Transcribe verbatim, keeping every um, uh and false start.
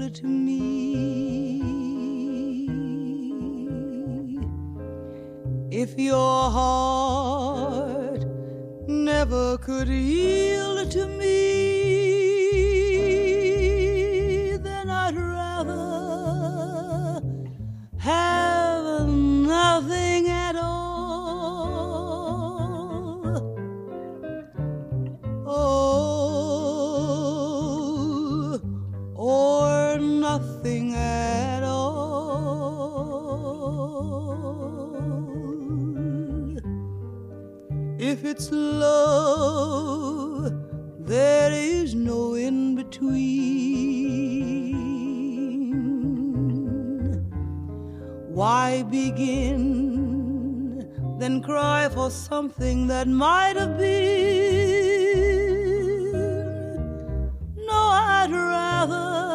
to me. If your heart never could yield to me, then I'd rather have nothing at all. Oh, or nothing at all. If it's love, there is no in between. Why begin, then cry for something that might have been? No, I'd rather